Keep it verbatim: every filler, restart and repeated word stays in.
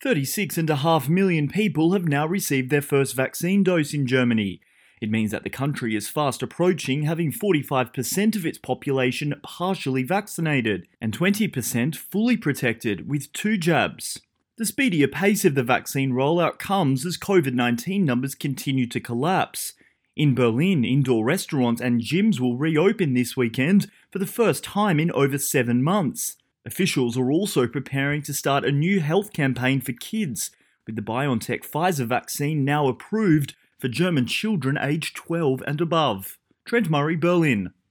thirty-six point five million people have now received their first vaccine dose in Germany. It means that the country is fast approaching having forty-five percent of its population partially vaccinated and twenty percent fully protected with two jabs. The speedier pace of the vaccine rollout comes as COVID nineteen numbers continue to collapse. In Berlin, indoor restaurants and gyms will reopen this weekend for the first time in over seven months. Officials are also preparing to start a new health campaign for kids, with the BioNTech Pfizer vaccine now approved for German children aged twelve and above. Trent Murray, Berlin.